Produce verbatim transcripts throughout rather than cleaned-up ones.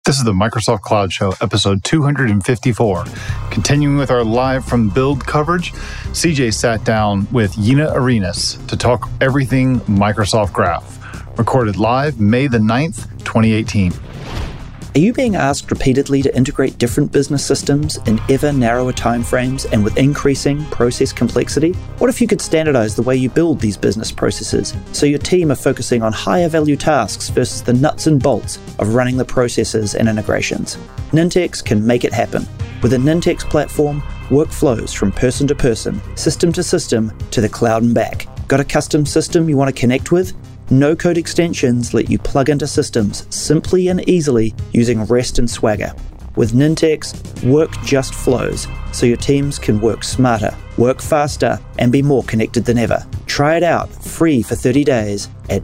This is the Microsoft Cloud Show, episode two hundred fifty-four. Continuing with our live from Build coverage, C J sat down with Yena Arenas to talk everything Microsoft Graph. Recorded live May the ninth, twenty eighteen. Are you being asked repeatedly to integrate different business systems in ever narrower timeframes and with increasing process complexity? What if you could standardize the way you build these business processes so your team are focusing on higher value tasks versus the nuts and bolts of running the processes and integrations? Nintex can make it happen. With a Nintex platform, work flows from person to person, system to system, to the cloud and back. Got a custom system you want to connect with? No-code extensions let you plug into systems simply and easily using REST and Swagger. With Nintex, work just flows, so your teams can work smarter, work faster, and be more connected than ever. Try it out free for thirty days at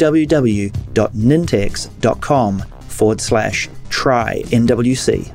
www.nintex.com forward slash try NWC.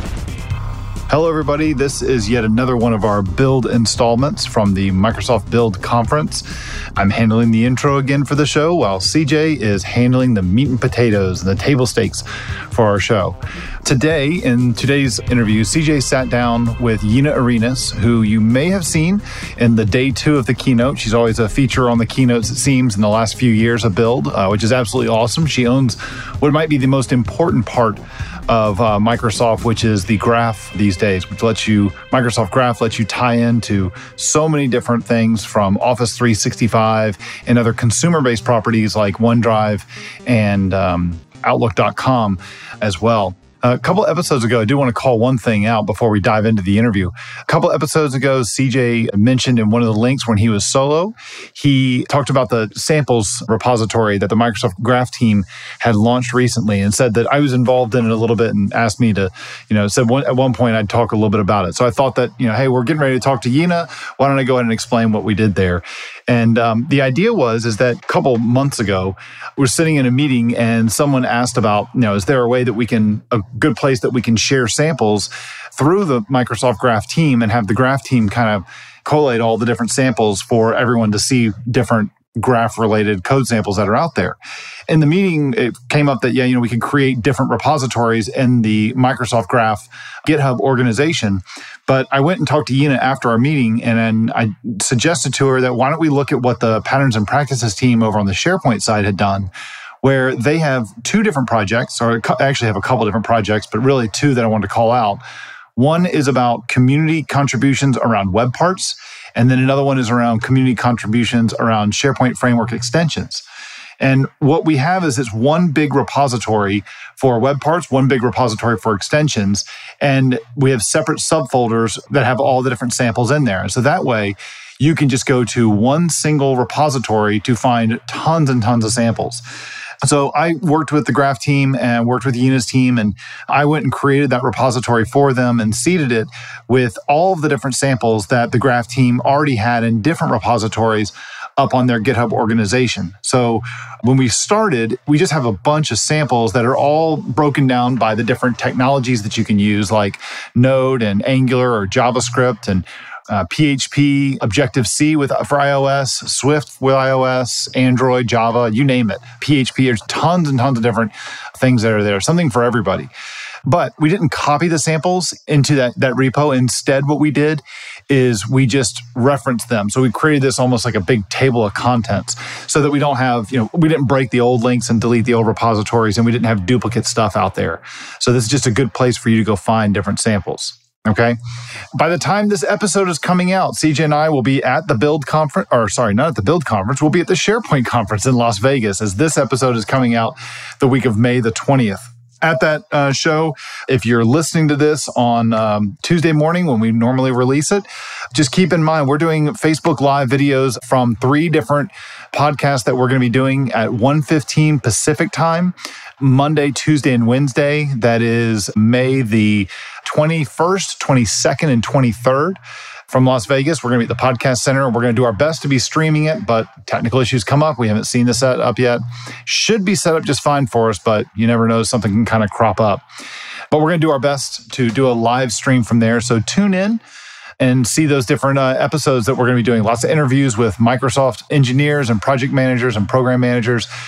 Hello, everybody. This is yet another one of our Build installments from the Microsoft Build Conference. I'm handling the intro again for the show, while C J is handling the meat and potatoes and the table stakes for our show. Today, in today's interview, C J sat down with Yena Arenas, who you may have seen in the day two of the keynote. She's always a feature on the keynotes, it seems, in the last few years of Build, uh, which is absolutely awesome. She owns what might be the most important part of uh, Microsoft, which is the Graph these days, which lets you, Microsoft Graph lets you tie into so many different things from Office three sixty-five and other consumer-based properties like OneDrive and um, Outlook dot com as well. A couple episodes ago, I do want to call one thing out before we dive into the interview. A couple episodes ago, C J mentioned in one of the links when he was solo, he talked about the samples repository that the Microsoft Graph team had launched recently and said that I was involved in it a little bit and asked me to, you know, said one, at one point I'd talk a little bit about it. So I thought that, you know, hey, we're getting ready to talk to Yena. Why don't I go ahead and explain what we did there? And um, the idea was, is that a couple months ago, we're sitting in a meeting and someone asked about, you know, is there a way that we can, a good place that we can share samples through the Microsoft Graph team and have the Graph team kind of collate all the different samples for everyone to see different Graph-related code samples that are out there. In the meeting, it came up that, yeah, you know, we could create different repositories in the Microsoft Graph GitHub organization. But I went and talked to Yena after our meeting, and then I suggested to her that why don't we look at what the Patterns and Practices team over on the SharePoint side had done, where they have two different projects, or actually have a couple different projects, but really two that I wanted to call out. One is about community contributions around web parts, and then another one is around community contributions around SharePoint framework extensions. And what we have is this one big repository for web parts, one big repository for extensions, and we have separate subfolders that have all the different samples in there. And so that way, you can just go to one single repository to find tons and tons of samples. So I worked with the Graph team and worked with Yena's team, and I went and created that repository for them and seeded it with all of the different samples that the Graph team already had in different repositories up on their GitHub organization. So when we started, we just have a bunch of samples that are all broken down by the different technologies that you can use, like Node and Angular or JavaScript and Uh, P H P, Objective-C with for iOS, Swift with iOS, Android, Java, you name it. P H P, there's tons and tons of different things that are there, something for everybody. But we didn't copy the samples into that, that repo. Instead, what we did is we just referenced them. So we created this almost like a big table of contents so that we don't have, you know, we didn't break the old links and delete the old repositories, and we didn't have duplicate stuff out there. So this is just a good place for you to go find different samples. Okay. By the time this episode is coming out, C J and I will be at the Build conference, or sorry, not at the Build conference. We'll be at the SharePoint conference in Las Vegas as this episode is coming out the week of May the twentieth. At that uh, show, if you're listening to this on um, Tuesday morning when we normally release it, just keep in mind, we're doing Facebook Live videos from three different podcasts that we're going to be doing at one fifteen Pacific time, Monday, Tuesday, and Wednesday. That is May the twenty-first, twenty-second, and twenty-third. From Las Vegas. We're going to be at the Podcast Center. We're going to do our best to be streaming it, but technical issues come up. We haven't seen the setup yet. Should be set up just fine for us, but you never know, something can kind of crop up. But we're going to do our best to do a live stream from there. So tune in and see those different uh, episodes that we're going to be doing. Lots of interviews with Microsoft engineers and project managers and program managers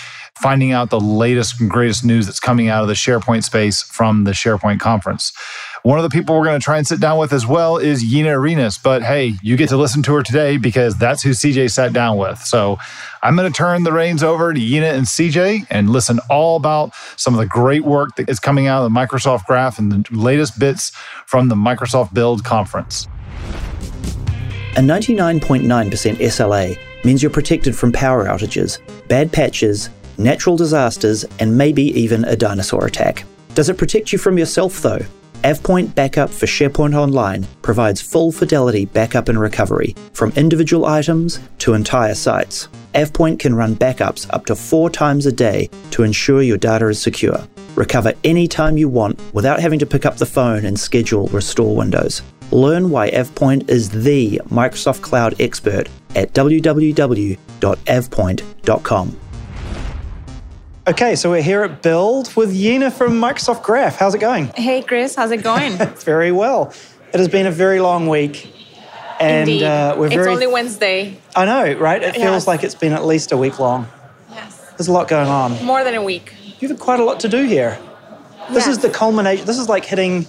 finding out the latest and greatest news that's coming out of the SharePoint space from the SharePoint conference. One of the people we're going to try and sit down with as well is Yena Arenas. But hey, you get to listen to her today because that's who C J sat down with. So I'm going to turn the reins over to Yena and C J and listen all about some of the great work that is coming out of the Microsoft Graph and the latest bits from the Microsoft Build conference. A ninety-nine point nine percent S L A means you're protected from power outages, bad patches, natural disasters, and maybe even a dinosaur attack. Does it protect you from yourself though? AvePoint Backup for SharePoint Online provides full fidelity backup and recovery from individual items to entire sites. AvePoint can run backups up to four times a day to ensure your data is secure. Recover anytime you want without having to pick up the phone and schedule restore windows. Learn why AvePoint is the Microsoft Cloud expert at w w w dot avepoint dot com. Okay, so we're here at Build with Yena from Microsoft Graph. How's it going? Hey, Chris. How's it going? Very well. It has been a very long week. And Indeed. Uh, we're it's very... only Wednesday. I know, right? It feels Yes. like it's been at least a week long. Yes. There's a lot going on. More than a week. You've had quite a lot to do here. This Yes. is the culmination. This is like hitting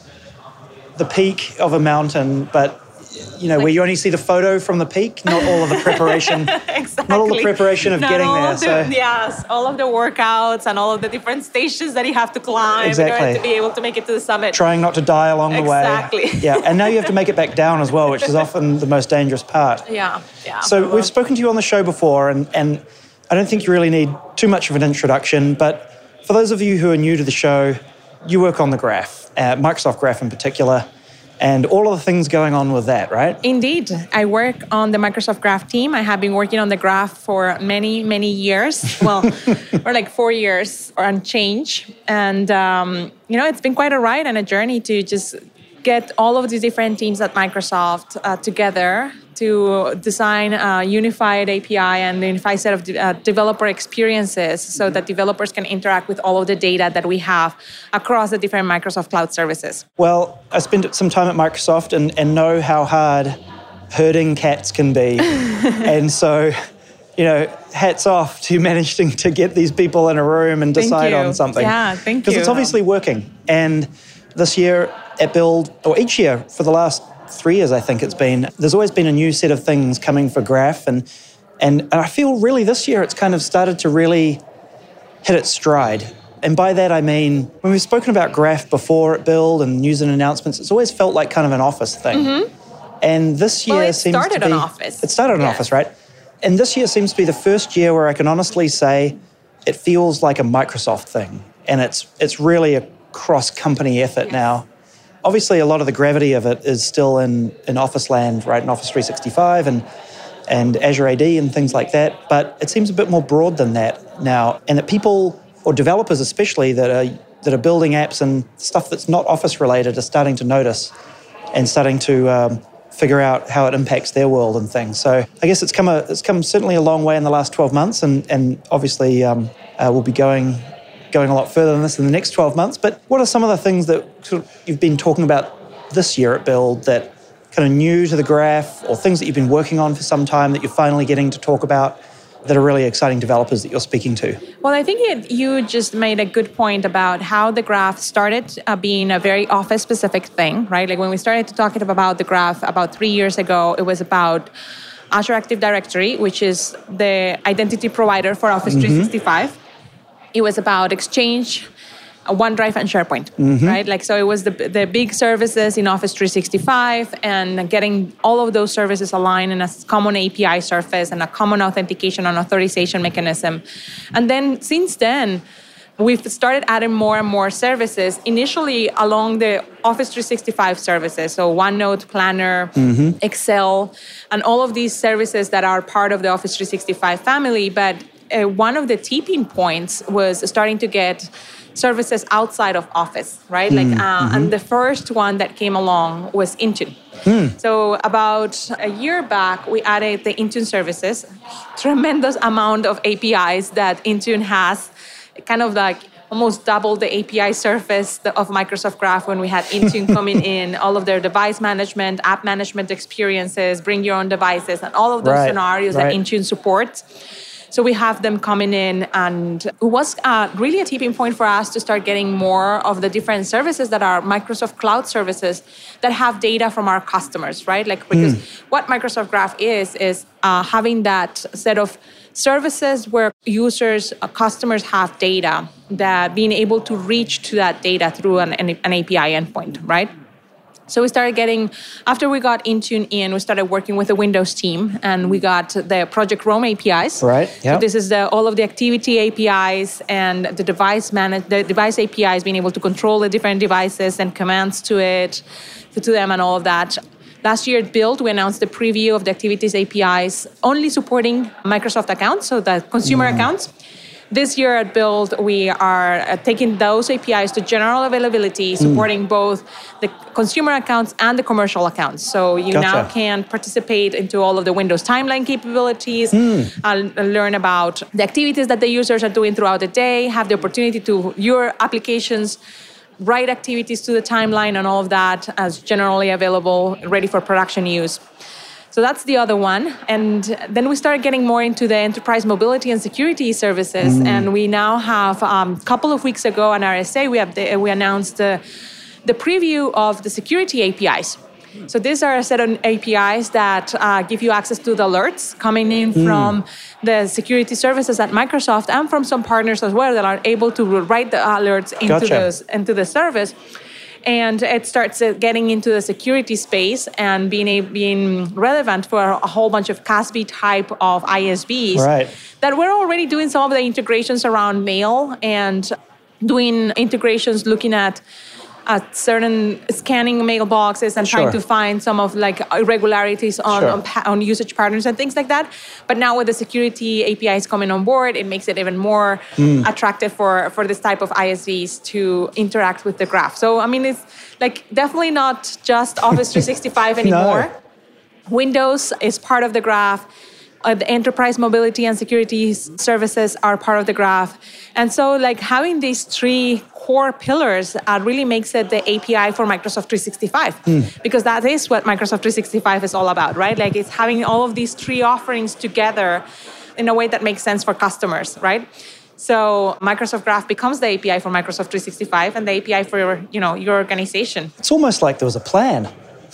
the peak of a mountain, but you know, Like- where you only see the photo from the peak, not all of the preparation. Exactly. Not all the preparation of Not getting all there. of the- So Yes, all of the workouts and all of the different stations that you have to climb Exactly. in order to be able to make it to the summit. trying not to die along the way. Exactly. Yeah, and now you have to make it back down as well, which is often the most dangerous part. Yeah, yeah. So we've spoken to you on the show before, and, and I don't think you really need too much of an introduction, but for those of you who are new to the show, you work on the Graph, uh, Microsoft Graph in particular, and all of the things going on with that, right? Indeed. I work on the Microsoft Graph team. I have been working on the Graph for many, many years. Well, for like four years or on change. And, um, you know, it's been quite a ride and a journey to just get all of these different teams at Microsoft uh, together to design a unified A P I and a unified set of de- uh, developer experiences so that developers can interact with all of the data that we have across the different Microsoft Cloud services. Well, I spent some time at Microsoft and, and know how hard herding cats can be. And so, you know, hats off to managing to get these people in a room and Thank decide you. on something. Yeah, thank you. Because it's obviously working. And this year at Build, or each year for the last three years, I think it's been, there's always been a new set of things coming for Graph. And, and, and I feel really this year it's kind of started to really hit its stride. And by that I mean, when we've spoken about Graph before at Build and news and announcements, it's always felt like kind of an Office thing. Mm-hmm. And this year Well, it seems started to be... on Office. It started on Yeah. Office, right? And this year seems to be the first year where I can honestly say it feels like a Microsoft thing. And it's it's really a cross-company effort Yes. now. Obviously, a lot of the gravity of it is still in, in Office land, right, in Office three sixty-five and, and Azure A D and things like that. But it seems a bit more broad than that now. And that people, or developers especially, that are, that are building apps and stuff that's not Office-related are starting to notice and starting to um, figure out how it impacts their world and things. So I guess it's come a, it's come certainly a long way in the last twelve months, and, and obviously um, uh, we'll be going... going a lot further than this in the next twelve months. But what are some of the things that sort of you've been talking about this year at Build that kind of new to the Graph, or things that you've been working on for some time that you're finally getting to talk about that are really exciting developers that you're speaking to? Well, I think it, you just made a good point about how the Graph started uh, being a very Office-specific thing, right? Like when we started to talk about the Graph about three years ago, it was about Azure Active Directory, which is the identity provider for Office Mm-hmm. three sixty-five. It was about Exchange, OneDrive, and SharePoint, Mm-hmm. right? Like, so it was the the big services in Office three sixty-five and getting all of those services aligned in a common A P I surface and a common authentication and authorization mechanism. And then since then, we've started adding more and more services, initially along the Office three sixty-five services, so OneNote, Planner, mm-hmm. Excel, and all of these services that are part of the Office three sixty-five family. But uh, one of the tipping points was starting to get services outside of Office, right? Mm, like, uh, mm-hmm. And the first one that came along was Intune. Mm. So about a year back, we added the Intune services, tremendous amount of A P Is that Intune has, kind of like almost double the A P I surface of Microsoft Graph when we had Intune coming in, all of their device management, app management experiences, bring your own devices, and all of those right, scenarios right. that Intune supports. So we have them coming in, and it was uh, really a tipping point for us to start getting more of the different services that are Microsoft Cloud services that have data from our customers, right? Like, because mm. what Microsoft Graph is, is uh, having that set of services where users, uh, customers have data, that being able to reach to that data through an, an, an A P I endpoint, right? So we started getting, after we got Intune in, we started working with the Windows team, and we got the Project Roam A P Is. Right. Yep. So this is the, all of the activity A P Is and the device manage, the device A P Is, being able to control the different devices and commands to it, to, to them, and all of that. Last year at Build, we announced the preview of the Activities A P Is, only supporting Microsoft accounts, so the consumer mm. accounts. This year at Build, we are taking those A P Is to general availability, supporting mm. both the consumer accounts and the commercial accounts. So you gotcha. now can participate into all of the Windows timeline capabilities, mm. and learn about the activities that the users are doing throughout the day, have the opportunity to your applications, write activities to the timeline, and all of that as generally available, ready for production use. So that's the other one. And then we started getting more into the enterprise mobility and security services. Mm. And we now have, a um, couple of weeks ago on R S A, we, have the, we announced the, the preview of the security A P Is. So these are a set of A P Is that uh, give you access to the alerts coming in mm. from the security services at Microsoft and from some partners as well that are able to write the alerts into, gotcha. those, into the service. And it starts getting into the security space and being a, being relevant for a whole bunch of C A S B type of I S Vs right. that we're already doing some of the integrations around mail and doing integrations looking at Uh, certain scanning mailboxes and sure. trying to find some of like irregularities on, sure. on, pa- on usage patterns and things like that. But now with the security A P Is coming on board, it makes it even more mm. attractive for, for this type of I S Vs to interact with the graph. So, I mean, it's like definitely not just Office three sixty-five anymore. No. Windows is part of the graph. Uh, the enterprise mobility and security services are part of the graph. And so like having these three core pillars uh, really makes it the A P I for Microsoft three sixty-five mm. because that is what Microsoft three sixty-five is all about, right? Like it's having all of these three offerings together in a way that makes sense for customers, right? So Microsoft Graph becomes the A P I for Microsoft three sixty-five and the A P I for your, you know, your organization. It's almost like there was a plan.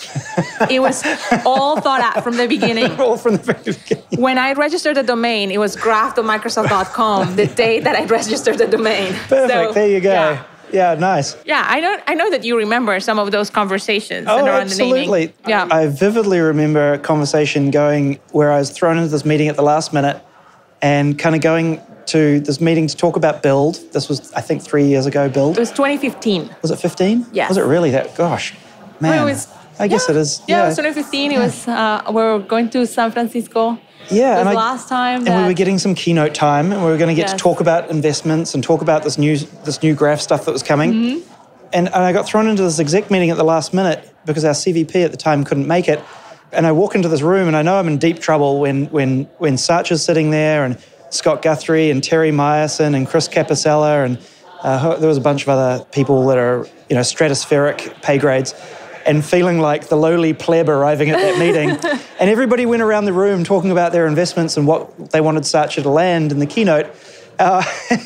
It was all thought out from the beginning. all from the very beginning. When I registered the domain, it was graph dot microsoft dot com the day that I registered the domain. Perfect. So, there you go. Yeah. yeah, nice. Yeah, I know. I know that you remember some of those conversations oh, around absolutely. the naming. Yeah, I vividly remember a conversation going where I was thrown into this meeting at the last minute, and kind of going to this meeting to talk about Build. This was, I think, three years ago. Build. It was twenty fifteen. Was it fifteen? Yes. Was it really that? Gosh, man. Well, it was, I guess yeah, it is. Yeah, yeah, it was twenty fifteen. It was, uh, we were going to San Francisco. Yeah. It was and I, last time. And we were getting some keynote time, and we were going to get yes. to talk about investments and talk about this new, this new graph stuff that was coming. Mm-hmm. And, and I got thrown into this exec meeting at the last minute because our C V P at the time couldn't make it. And I walk into this room, and I know I'm in deep trouble when when when Satcha's sitting there, and Scott Guthrie and Terry Myerson and Chris Capicella, and uh, there was a bunch of other people that are, you know, stratospheric pay grades. And feeling like the lowly pleb arriving at that meeting. And everybody went around the room talking about their investments and what they wanted Satcha to land in the keynote. Uh,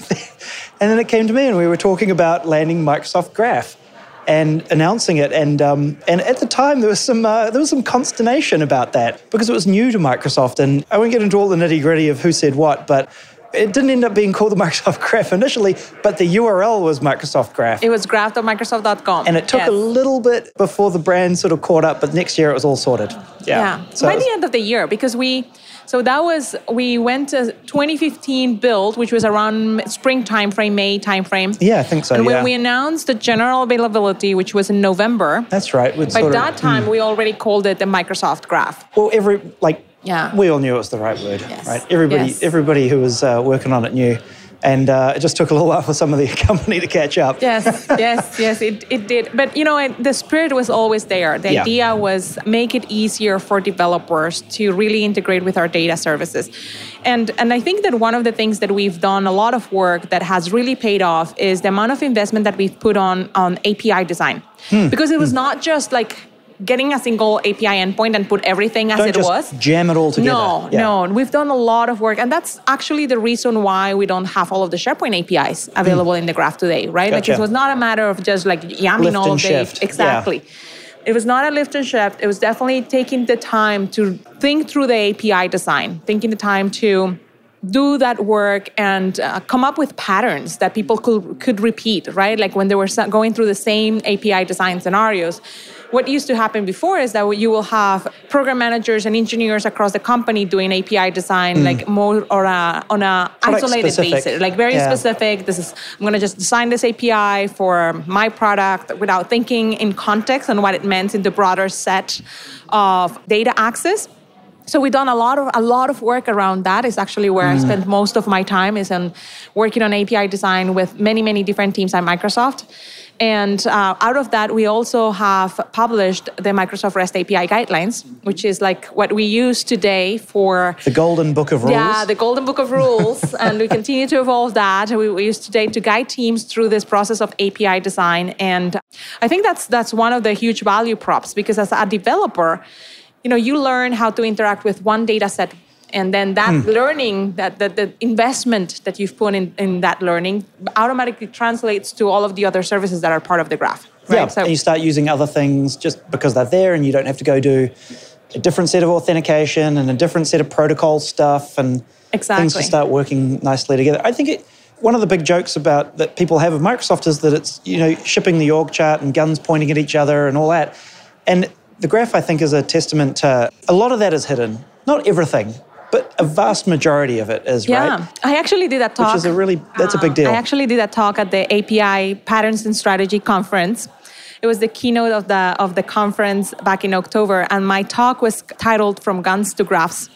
and then it came to me, and we were talking about landing Microsoft Graph and announcing it. And um, and at the time, there was some uh, there was some consternation about that because it was new to Microsoft. And I won't get into all the nitty-gritty of who said what, but it didn't end up being called the Microsoft Graph initially, but the U R L was Microsoft Graph. It was graph dot microsoft dot com. And it took yes. a little bit before the brand sort of caught up, but next year it was all sorted. Yeah. yeah. So By the end of the year, because we, so that was, we went to twenty fifteen Build, which was around spring timeframe, May timeframe. Yeah, I think so, And when yeah. we announced the general availability, which was in November. That's right. By sort that of, time, hmm. we already called it the Microsoft Graph. Well, every, like, Yeah. we all knew it was the right word, Yes. right? Everybody Yes. everybody who was uh, working on it knew. And uh, it just took a little while for some of the company to catch up. Yes, yes, yes, it, it did. But, you know, it, the spirit was always there. The yeah. idea was make it easier for developers to really integrate with our data services. And, and I think that one of the things that we've done a lot of work that has really paid off is the amount of investment that we've put on, on A P I design. Hmm. Because it was hmm. not just like getting a single A P I endpoint and put everything as Don't it just was. Jam it all together. No, yeah. no. We've done a lot of work. And that's actually the reason why we don't have all of the SharePoint A P Is available mm. in the graph today, right? Gotcha. Like it was not a matter of just like yamming Lift all and day. shift. Exactly. Yeah. It was not a lift and shift. It was definitely taking the time to think through the A P I design, taking the time to do that work and uh, come up with patterns that people could could repeat, right? Like when they were going through the same A P I design scenarios. What used to happen before is that you will have program managers and engineers across the company doing A P I design, mm. like more or a, on a Product isolated specific. basis, like very yeah. specific. This is I'm going to just design this A P I for my product without thinking in context and what it meant in the broader set of data access. So we've done a lot of a lot of work around that. Is actually where mm. I spend most of my time is on working on A P I design with many many different teams at Microsoft. And uh, out of that, we also have published the Microsoft REST A P I guidelines, which is like what we use today for the Golden Book of Rules. Yeah, the Golden Book of Rules, and we continue to evolve that. We, we use today to guide teams through this process of A P I design, and I think that's that's one of the huge value props because as a developer, you know, you learn how to interact with one data set. And then that mm. learning, that, that the investment that you've put in, in that learning automatically translates to all of the other services that are part of the graph. Right? Yeah, so, and you start using other things just because they're there and you don't have to go do a different set of authentication and a different set of protocol stuff and exactly. things just start working nicely together. I think it, one of the big jokes about that people have of Microsoft is that it's, you know, shipping the org chart and guns pointing at each other and all that. And the graph, I think, is a testament to a lot of that is hidden. Not everything, but a vast majority of it is, yeah. right? Yeah, I actually did that talk. Which is a really, that's a big deal. I actually did that talk at the A P I Patterns and Strategy Conference. It was the keynote of the of the conference back in October, and my talk was titled "From Guns to Graphs."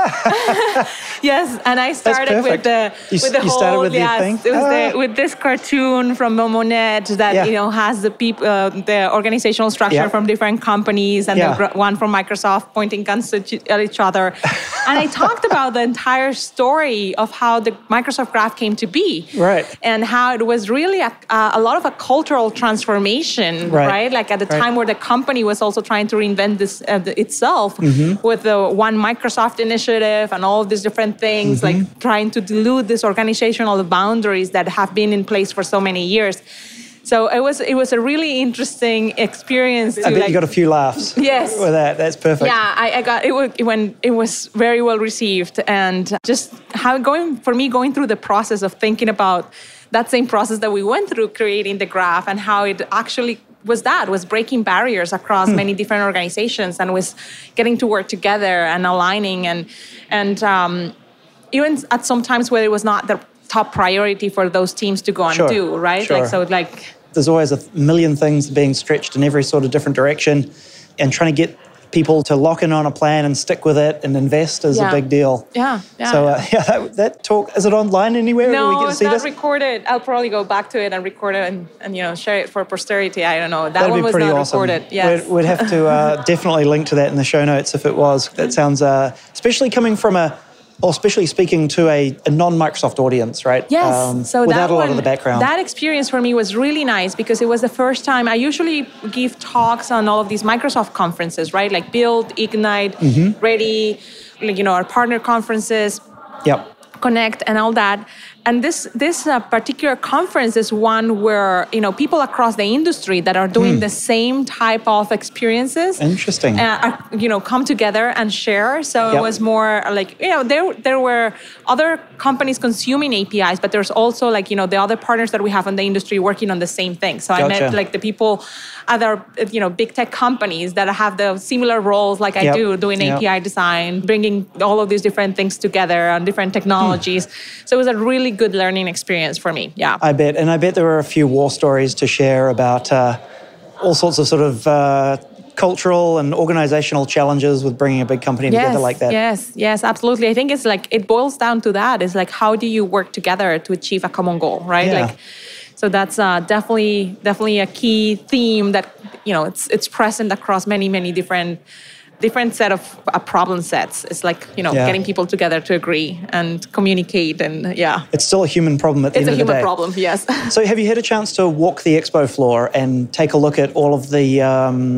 Ah. Yes, and I started with the you, with the you whole started with yes, the thing? it was ah. the, with this cartoon from Monet that yeah. you know has the people uh, the organizational structure yeah. from different companies, and yeah. the one from Microsoft pointing guns to at each other, and I talked about the entire story of how the Microsoft Graph came to be, right, and how it was really a, a lot of a cultural transformation. Right. Right? Like at the right. time where the company was also trying to reinvent this uh, itself mm-hmm. with the One Microsoft initiative and all of these different things, mm-hmm. like trying to dilute these organizational boundaries that have been in place for so many years. So it was it was a really interesting experience. To I bet like, you got a few laughs. Yes, with that. That's perfect. Yeah, I, I got it was, when it was very well received, and just how going for me going through the process of thinking about that same process that we went through creating the graph and how it actually was that was breaking barriers across hmm. many different organizations and was getting to work together and aligning and and um, even at some times where it was not the top priority for those teams to go and sure. do, right? Sure. Like so like there's always a million things being stretched in every sort of different direction, and trying to get people to lock in on a plan and stick with it and invest is yeah. a big deal. Yeah, yeah. So uh, yeah, that, that talk, is it online anywhere? No, Do we get to it's see not this? recorded. I'll probably go back to it and record it and, and you know share it for posterity. I don't know. That That'd one be was pretty not awesome. recorded. Yes. We'd, we'd have to uh, definitely link to that in the show notes if it was. That sounds, uh, especially coming from a, or especially speaking to a, a non-Microsoft audience, right? Yes. Um, so without that a lot one, of the background. That experience for me was really nice because it was the first time. I usually give talks on all of these Microsoft conferences, right? Like Build, Ignite, mm-hmm. Ready, like, you know, our partner conferences. Yep. Connect and all that. And this this uh, particular conference is one where, you know, people across the industry that are doing hmm. the same type of experiences. Interesting. Uh, are, you know, come together and share. So yep. it was more like, you know, there there were other companies consuming A P Is, but there's also like, you know, the other partners that we have in the industry working on the same thing. So gotcha. I met like the people, other, you know, big tech companies that have the similar roles like I yep. do, doing yep. A P I design, bringing all of these different things together on different technologies. Hmm. So it was a really good learning experience for me. Yeah, I bet. And I bet there were a few war stories to share about uh, all sorts of sort of uh, cultural and organizational challenges with bringing a big company yes, together like that. Yes, yes, absolutely. I think it's like, it boils down to that. It's like, how do you work together to achieve a common goal, right? Yeah. Like, so that's uh, definitely, definitely a key theme that, you know, it's it's present across many, many different different set of uh, problem sets. It's like, you know, yeah. getting people together to agree and communicate and yeah. It's still a human problem at the it's end of the day. It's a human problem, yes. So have you had a chance to walk the expo floor and take a look at all of the um,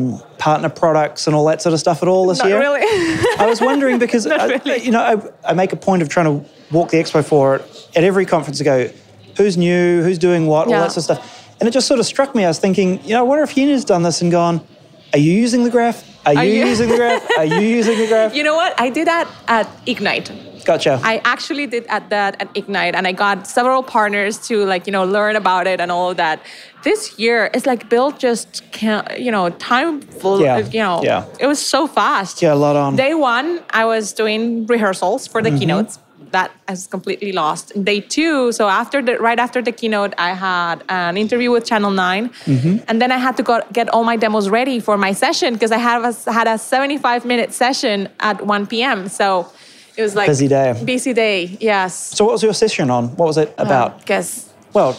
partner products and all that sort of stuff at all this Not year? really. I was wondering because, I, really. you know, I, I make a point of trying to walk the expo floor at every conference to go, who's new, who's doing what, Yeah. all that sort of stuff. And it just sort of struck me. I was thinking, you know, I wonder if Yenna's done this and gone, are you using the graph? Are you, Are you- using the graph? Are you using the graph? You know what? I did that at Ignite. Gotcha. I actually did at that at Ignite, and I got several partners to like you know learn about it and all of that. This year, it's like Build just can't, you know, time full. Yeah, You know, yeah. it was so fast. Yeah, a lot on. Day one, I was doing rehearsals for the Mm-hmm. keynotes. That has completely lost. Day two, so after the right after the keynote, I had an interview with Channel nine, Mm-hmm. and then I had to go get all my demos ready for my session because I have a, had a seventy-five minute session at one p.m. So it was like Busy day. Busy day, yes. So what was your session on? What was it about? Guess Well,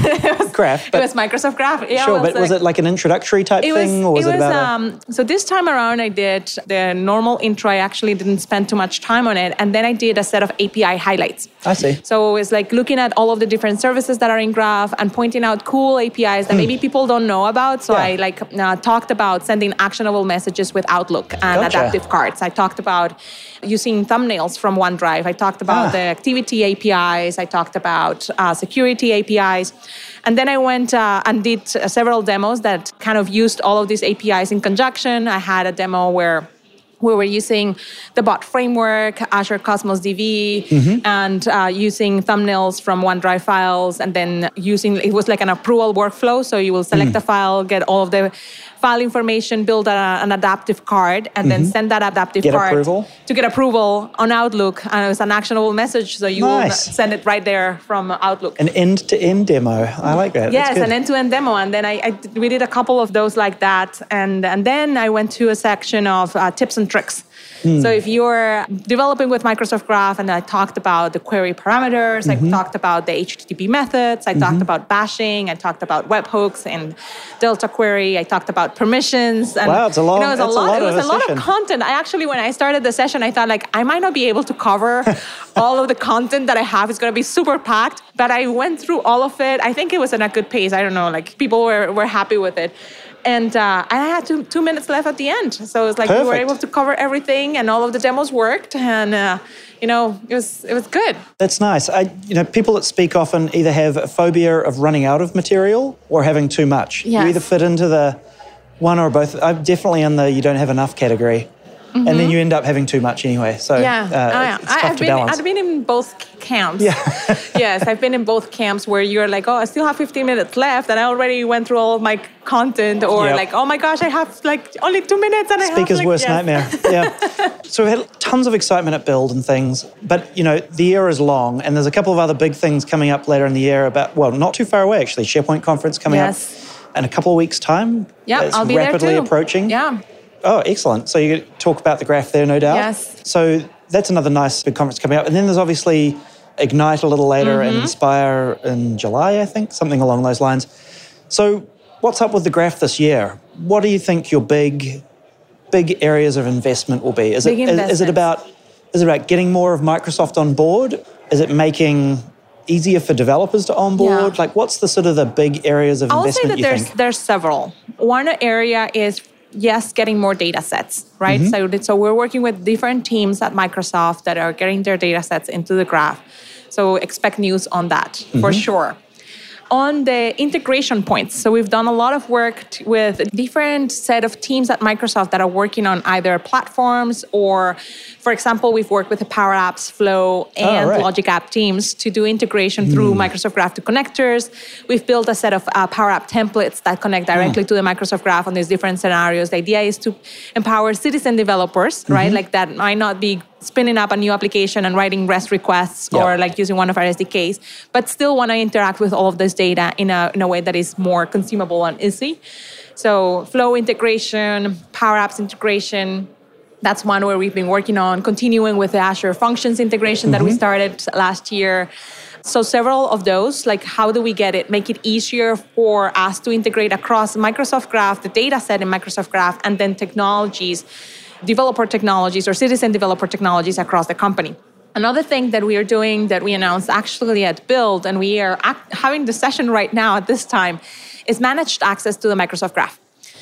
graph, it but was Microsoft Graph. Yeah, sure, it but was it like an introductory type It was, thing, or was it it, was, about um, so this time around I did the normal intro. I actually didn't spend too much time on it. And then I did a set of A P I highlights. a... I see. So it's like looking at all of the different services that are in Graph and pointing out cool A P Is that maybe people don't know about. So Yeah. I like uh, talked about sending actionable messages with Outlook and Gotcha. adaptive cards. I talked about using thumbnails from OneDrive. I talked about Ah. the activity A P Is. I talked about uh, security A P Is. And then I went uh, and did uh, several demos that kind of used all of these A P Is in conjunction. I had a demo where we were using the bot framework, Azure Cosmos D B, Mm-hmm. and uh, using thumbnails from OneDrive files, and then using, it was like an approval workflow. So you will select Mm. a file, get all of the file information, build a, an adaptive card, and then send that adaptive Get card approval? to get approval on Outlook. And it was an actionable message, so you will Nice. send it right there from Outlook. An end-to-end demo. I like that. Yes, That's good. an end-to-end demo, and then I, I did- we did a couple of those like that, and and then I went to a section of uh, tips and tricks. So if you're developing with Microsoft Graph, and I talked about the query parameters, I talked about the H T T P methods, I talked about bashing, I talked about webhooks and Delta query, I talked about permissions. And, Wow, it's a long- You know, it was that's a a lot. lot It of was a a lot session. of content. I actually, when I started the session, I thought like I might not be able to cover all of the content that I have. It's going to be super packed, but I went through all of it. I think it was in a good pace. I don't know, like people were, were happy with it. And uh, I had two, two minutes left at the end. So it's like we were Perfect. able to cover everything, and all of the demos worked. And, uh, you know, it was it was good. That's nice. I, you know, people that speak often either have a phobia of running out of material or having too much. You Yes. either fit into the one or both. I'm definitely in the you don't have enough category. And then you end up having too much anyway. So Yeah, uh, I, it's tough I've to been balance. I've been in both camps. Yeah. Yes, I've been in both camps where you're like, oh, I still have fifteen minutes left, and I already went through all of my content, or Yep. like, oh my gosh, I have like only two minutes, and I have Speaker's like, worst yes. nightmare. Yeah. So we had tons of excitement at Build and things, but you know the year is long, and there's a couple of other big things coming up later in the year. About well, not too far away actually. SharePoint conference coming Yes. up in a couple of weeks' time. Yeah, It's I'll be rapidly there too. approaching. Yeah. Oh, excellent. So you get to talk about the graph there, no doubt. Yes. So that's another nice big conference coming up. And then there's obviously Ignite a little later Mm-hmm. and Inspire in July, I think, something along those lines. So what's up with the graph this year? What do you think your big, big areas of investment will be? Is Big it is, is it investments. about is it about getting more of Microsoft on board? Is it making easier for developers to onboard? Yeah. Like, what's the sort of the big areas of I'll say investment that you there's think? there's several. One area is yes, getting more data sets, right? Mm-hmm. So so we're working with different teams at Microsoft that are getting their data sets into the graph. So expect news on that for Mm-hmm. sure. On the integration points, so we've done a lot of work t- with different set of teams at Microsoft that are working on either platforms or, for example, we've worked with the Power Apps, Flow, and right. Logic App teams to do integration through Microsoft Graph to connectors. We've built a set of uh, Power App templates that connect directly to the Microsoft Graph on these different scenarios. The idea is to empower citizen developers, right? Like that might not be spinning up a new application and writing REST requests Yeah. or like using one of our S D Ks, but still want to interact with all of this data in a, in a way that is more consumable and easy. So Flow integration, Power Apps integration, that's one where we've been working on, continuing with the Azure Functions integration that we started last year. So several of those, like how do we get it, make it easier for us to integrate across Microsoft Graph, the data set in Microsoft Graph, and then technologies, developer technologies or citizen developer technologies across the company. Another thing that we are doing that we announced actually at Build, and we are act- having the session right now at this time, is managed access to the Microsoft Graph.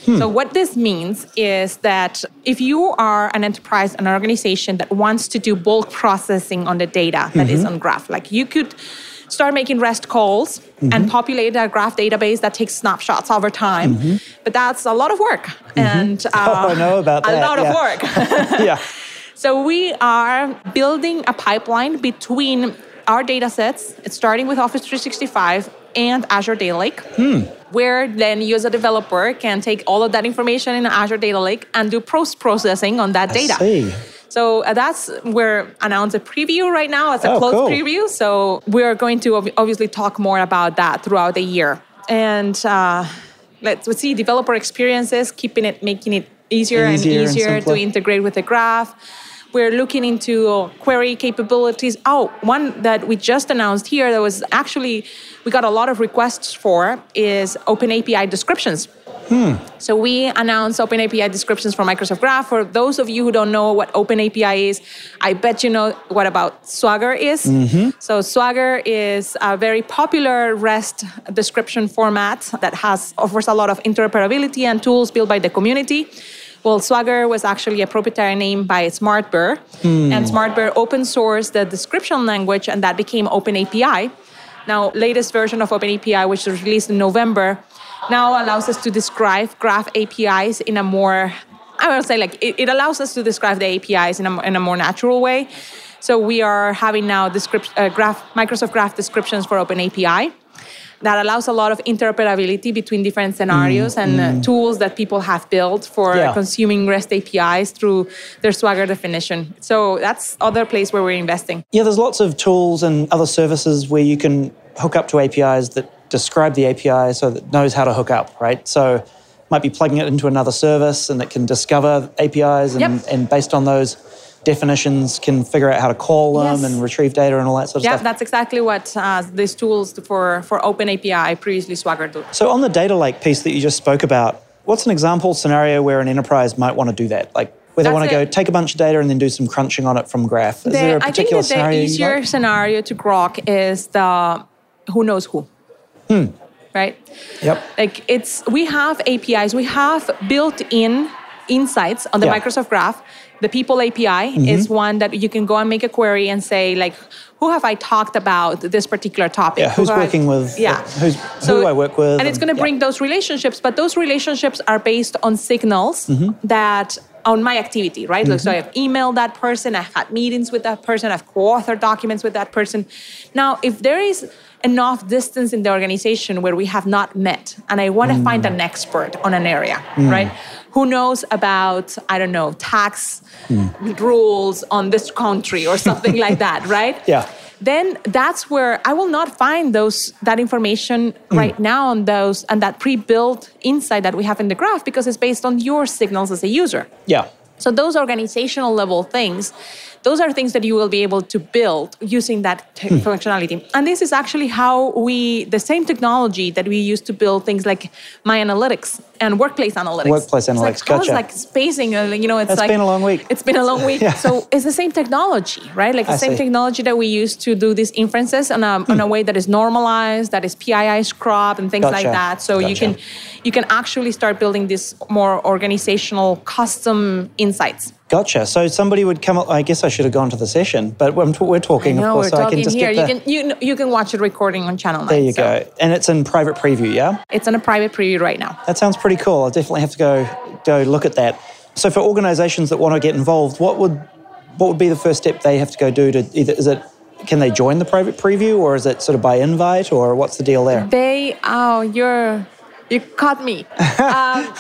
Hmm. So what this means is that if you are an enterprise, an organization that wants to do bulk processing on the data that mm-hmm. is on Graph, like you could start making REST calls mm-hmm. and populate a Graph database that takes snapshots over time. Mm-hmm. But that's a lot of work. Mm-hmm. And uh, oh, I know about that. A lot yeah. of work. yeah. So we are building a pipeline between our data sets, it's starting with Office three sixty-five and Azure Data Lake, hmm. where then you as a developer can take all of that information in Azure Data Lake and do post-processing on that I data. See. So uh, that's, we're announcing a preview right now as a oh, closed cool. preview. So we're going to ob- obviously talk more about that throughout the year. And uh, let's, let's see, developer experiences, keeping it, making it easier, easier and easier and to integrate with the Graph. We're looking into query capabilities. Oh, one that we just announced here that was actually, we got a lot of requests for is OpenAPI descriptions. Hmm. So we announced OpenAPI descriptions for Microsoft Graph. For those of you who don't know what OpenAPI is, I bet you know what about Swagger is. Mm-hmm. So Swagger is a very popular REST description format that has offers a lot of interoperability and tools built by the community. Well, Swagger was actually a proprietary name by SmartBear, mm. and SmartBear open sourced the description language, and that became OpenAPI. Now, latest version of OpenAPI, which was released in November, now allows us to describe Graph A P Is in a more, I would say, like it, it allows us to describe the A P Is in a, in a more natural way. So we are having now descript, uh, Graph, Microsoft Graph descriptions for OpenAPI. That allows a lot of interoperability between different scenarios mm, and mm. Uh, tools that people have built for yeah. consuming REST A P Is through their Swagger definition. So that's other place where we're investing. Yeah, there's lots of tools and other services where you can hook up to A P Is that describe the A P I so that it knows how to hook up, right? So might be plugging it into another service and it can discover A P Is and, yep. and based on those definitions can figure out how to call them yes. and retrieve data and all that sort of yeah, stuff. Yeah, that's exactly what uh, these tools for, for OpenAPI previously Swagger do. So on the data lake piece that you just spoke about, what's an example scenario where an enterprise might want to do that? Like where they that's want to go take a bunch of data and then do some crunching on it from Graph. Is the, there a particular I think that scenario? the easier like? scenario to grok is the who knows who. Hmm. Right? Yep. Like it's, we have A P Is, we have built-in insights on the yeah. Microsoft Graph. The People A P I mm-hmm. is one that you can go and make a query and say, like, who have I talked about this particular topic? Yeah, who's who working I, with, yeah. who's, so, who do I work with? And, and it's going to bring yeah. those relationships, but those relationships are based on signals mm-hmm. that, on my activity, right? Mm-hmm. So I've emailed that person, I've had meetings with that person, I've co-authored documents with that person. Now, if there is enough distance in the organization where we have not met, and I want to mm. find an expert on an area, mm. right? Who knows about, I don't know, tax mm. rules on this country or something like that, right? Yeah. Then that's where I will not find those that information mm. right now on those and that pre-built insight that we have in the Graph because it's based on your signals as a user. Yeah. So those organizational level things, those are things that you will be able to build using that te- hmm. functionality. And this is actually how we, the same technology that we use to build things like My Analytics and Workplace Analytics. Workplace Analytics, like, gotcha. I was like spacing, you know, it's it's like... It's been a long week. It's been a long week. yeah. So it's the same technology, right? Like the I same see. technology that we use to do these inferences on a, hmm. on a way that is normalized, that is P I I scrubbed and things gotcha. like that. So gotcha. you can you can actually start building these more organizational custom insights. Gotcha. So somebody would come up, I guess I should have gone to the session, but we're, we're talking, I know, of course, we're so talking I can just here. get the... You can, you, you can watch it recording on Channel nine. There you so. go. And it's in private preview, yeah? It's in a private preview right now. That sounds pretty cool. I'll definitely have to go go look at that. So for organizations that want to get involved, what would what would be the first step they have to go do to either, is it, can they join the private preview or is it sort of by invite or what's the deal there? They, oh, you're, you caught me. um,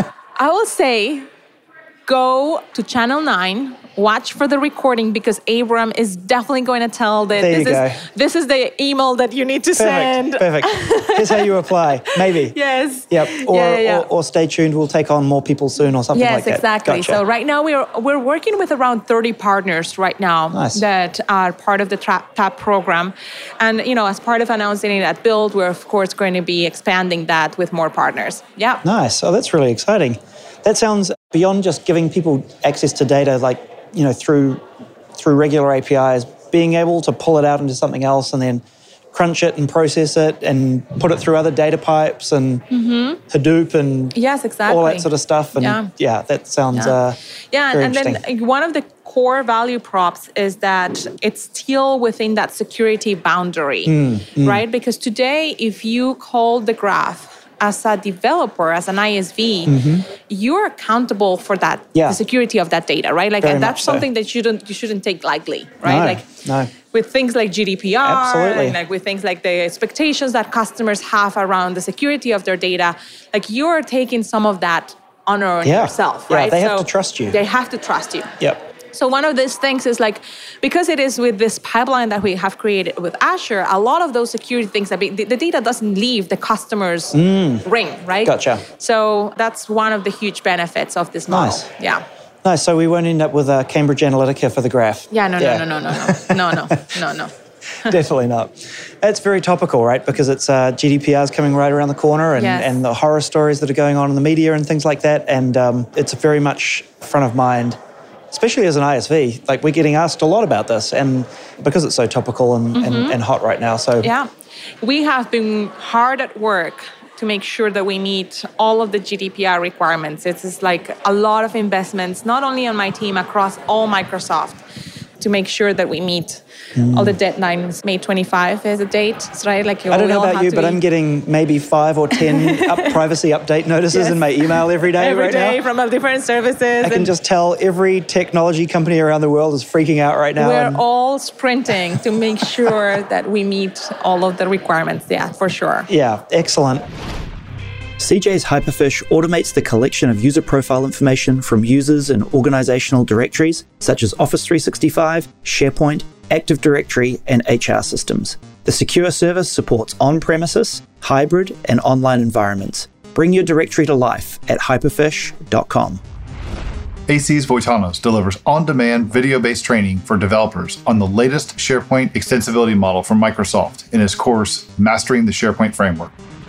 I will say, go to Channel nine, watch for the recording because Abram is definitely going to tell that there this you is go. this is the email that you need to perfect, send. Perfect. Here's how you apply. Maybe. Yes. Yep. Or, yeah, yeah, yeah. or or stay tuned. We'll take on more people soon or something yes, like that. Yes, exactly. Gotcha. So right now we're we're working with around thirty partners right now nice. that are part of the TAP, TAP program, and you know as part of announcing it at Build, we're of course going to be expanding that with more partners. Yeah. Nice. Oh, that's really exciting. That sounds beyond just giving people access to data, like, you know, through through regular A P Is, being able to pull it out into something else and then crunch it and process it and put it through other data pipes and mm-hmm. Hadoop and yes, exactly. all that sort of stuff. And yeah, yeah that sounds yeah. Uh, yeah, very and interesting. then one of the core value props is that it's still within that security boundary, mm, mm. right? Because today, if you call the graph as a developer, as an I S V, mm-hmm. you're accountable for that, yeah. the security of that data, right? Like, Very and that's so. something that you don't you shouldn't take lightly, right? No, like, no. with things like G D P R, Absolutely. and like with things like the expectations that customers have around the security of their data, like you're taking some of that honor on yeah. yourself, yeah, right? They have so to trust you. They have to trust you. Yep. So one of these things is like, because it is with this pipeline that we have created with Azure, a lot of those security things, I mean, the, the data doesn't leave the customer's mm. ring, right? Gotcha. So that's one of the huge benefits of this model. Nice. Yeah. Nice. So we won't end up with uh, Cambridge Analytica for the graph. Yeah, no, yeah. no, no, no, no, no, no, no, no, no. Definitely not. It's very topical, right? Because it's uh, G D P R is coming right around the corner, and, yes. and the horror stories that are going on in the media and things like that. And um, it's very much front of mind, especially as an I S V. Like, we're getting asked a lot about this, and because it's so topical and, mm-hmm. and, and hot right now. So yeah, we have been hard at work to make sure that we meet all of the G D P R requirements. It's just like a lot of investments, not only on my team, across all Microsoft, to make sure that we meet mm. all the deadlines. May twenty-fifth is the date, right? Like, I don't know about you, but be... I'm getting maybe five or ten up privacy update notices yes. in my email every day every right day now. From different services. I can just tell every technology company around the world is freaking out right now. We're and... all sprinting to make sure that we meet all of the requirements. Yeah, for sure. Yeah, excellent. C J's Hyperfish automates the collection of user profile information from users in organizational directories such as Office three sixty-five, SharePoint, Active Directory, and H R systems. The secure service supports on-premises, hybrid, and online environments. Bring your directory to life at hyperfish dot com. A C's Voitanos delivers on-demand video-based training for developers on the latest SharePoint extensibility model from Microsoft in his course, Mastering the SharePoint Framework.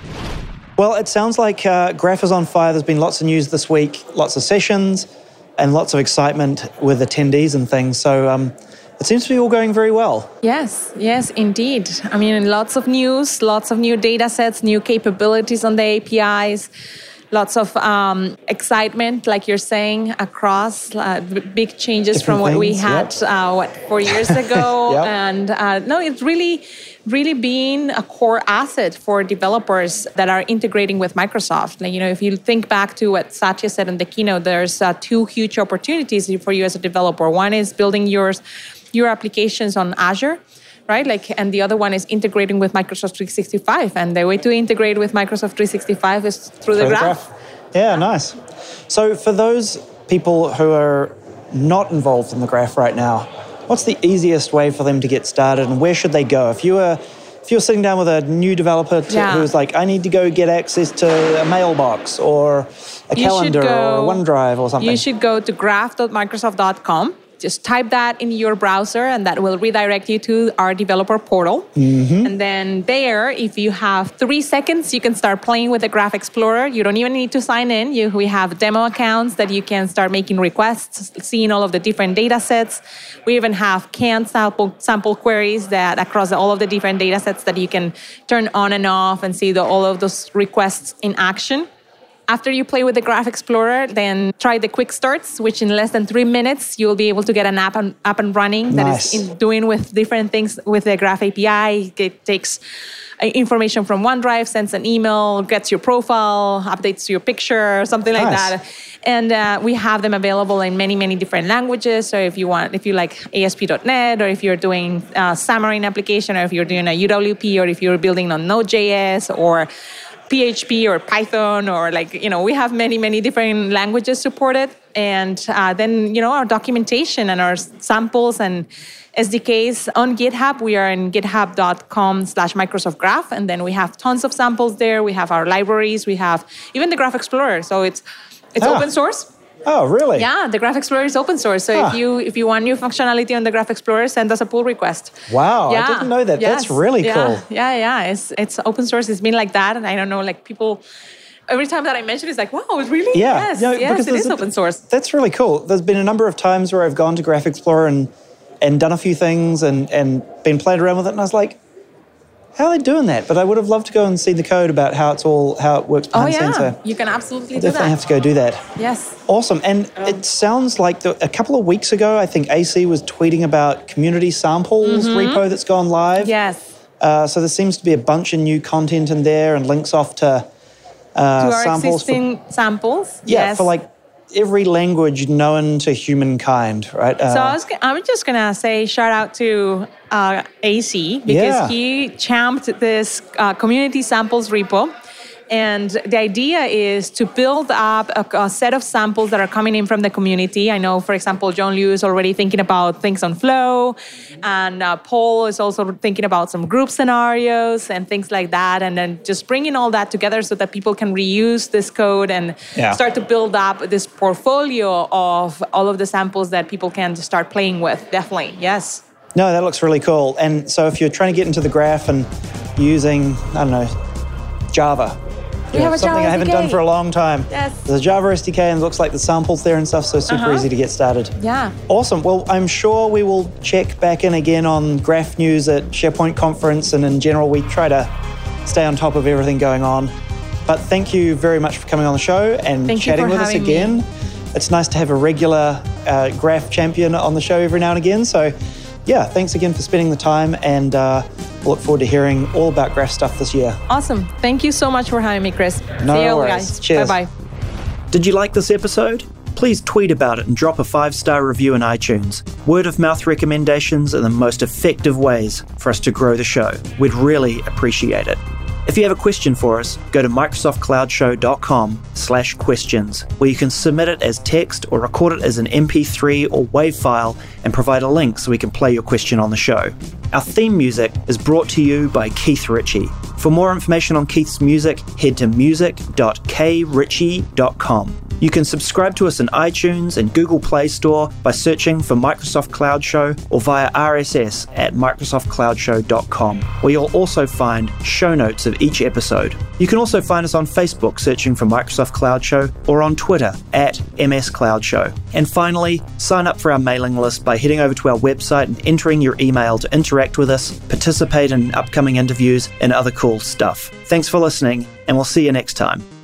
Well, it sounds like uh, Graph is on fire. There's been lots of news this week, lots of sessions, and lots of excitement with attendees and things. So um, it seems to be all going very well. Yes, yes, indeed. I mean, lots of news, lots of new data sets, new capabilities on the A P Is, lots of um, excitement, like you're saying, across uh, big changes Different from what things, we had, yep. uh, what, four years ago. Yep. And uh, no, it's really... really being a core asset for developers that are integrating with Microsoft. Like, you know, if you think back to what Satya said in the keynote, there's uh, two huge opportunities for you as a developer. One is building yours, your applications on Azure, right? Like, and the other one is integrating with Microsoft three sixty-five. And the way to integrate with Microsoft three sixty-five is through, through the, graph. the graph. Yeah, nice. So for those people who are not involved in the graph right now, what's the easiest way for them to get started, and where should they go? If you were if you're sitting down with a new developer to, yeah. who's like, I need to go get access to a mailbox or a you calendar go, or a OneDrive or something. You should go to graph dot microsoft dot com. Just type that in your browser, and that will redirect you to our developer portal. Mm-hmm. And then there, if you have three seconds, you can start playing with the Graph Explorer. You don't even need to sign in. You, we have demo accounts that you can start making requests, seeing all of the different data sets. We even have canned sample, sample queries that across all of the different data sets that you can turn on and off and see the, all of those requests in action. After you play with the Graph Explorer, then try the quick starts, which in less than three minutes, you'll be able to get an app and, up and running that nice. is in doing with different things with the Graph A P I. It takes information from OneDrive, sends an email, gets your profile, updates your picture, something like nice. that. And uh, we have them available in many, many different languages. So if you want, if you like A S P dot net, or if you're doing a Xamarin application, or if you're doing a U W P, or if you're building on Node.js, or P H P or Python, or like, you know, we have many, many different languages supported. And uh, then, you know, our documentation and our samples and S D Ks on GitHub. We are in github dot com slash Microsoft Graph. And then we have tons of samples there. We have our libraries. We have even the Graph Explorer. So it's it's ah. open source. Oh, really? Yeah, the Graph Explorer is open source. So ah. if you if you want new functionality on the Graph Explorer, send us a pull request. Wow, yeah. I didn't know that. Yes. That's really yeah. cool. Yeah, yeah. It's it's open source. It's been like that. And I don't know, like people, every time that I mention it, it's like, wow, really? Yeah. Yes, no, yes, it is a, open source. That's really cool. There's been a number of times where I've gone to Graph Explorer and, and done a few things and, and been playing around with it. And I was like, How are they doing that? But I would have loved to go and see the code about how it's all how it works behind oh, the yeah. scenes. So you can absolutely I do definitely that. have to go do that. Yes. Awesome. And um, it sounds like the, a couple of weeks ago, I think A C was tweeting about community samples mm-hmm. repo that's gone live. Yes. Uh, so there seems to be a bunch of new content in there and links off to, uh, to our samples existing for, samples. Yeah, yes. for like every language known to humankind, right? Uh, so I was, I'm just going to say shout out to uh, A C because yeah. he champed this uh, community samples repo. And the idea is to build up a, a set of samples that are coming in from the community. I know, for example, John Liu is already thinking about things on Flow, and uh, Paul is also thinking about some group scenarios and things like that. And then just bringing all that together so that people can reuse this code and yeah. start to build up this portfolio of all of the samples that people can start playing with. Definitely, yes. No, that looks really cool. And so if you're trying to get into the graph and using, I don't know, Java, We have a something Java I haven't S D K. done for a long time. Yes. There's a Java S D K and it looks like the samples there and stuff, so super Uh-huh. easy to get started. Yeah. Awesome. Well, I'm sure we will check back in again on Graph News at SharePoint Conference, and in general, we try to stay on top of everything going on. But thank you very much for coming on the show and Thank chatting you for with us having again. me. It's nice to have a regular uh, Graph champion on the show every now and again. So, yeah, thanks again for spending the time, and uh, we'll look forward to hearing all about Graph stuff this year. Awesome. Thank you so much for having me, Chris. No See you worries. guys. Cheers. Bye-bye. Did you like this episode? Please tweet about it and drop a five-star review in iTunes. Word of mouth recommendations are the most effective ways for us to grow the show. We'd really appreciate it. If you have a question for us, go to microsoftcloudshow.com slash questions, where you can submit it as text or record it as an M P three or WAV file and provide a link so we can play your question on the show. Our theme music is brought to you by Keith Ritchie. For more information on Keith's music, head to music dot k ritchie dot com. You can subscribe to us in iTunes and Google Play Store by searching for Microsoft Cloud Show or via R S S at microsoft cloud show dot com, where you'll also find show notes of each episode. You can also find us on Facebook searching for Microsoft Cloud Show or on Twitter at M S Cloud Show. And finally, sign up for our mailing list by heading over to our website and entering your email to interact with us, participate in upcoming interviews, and other cool stuff. Thanks for listening, and we'll see you next time.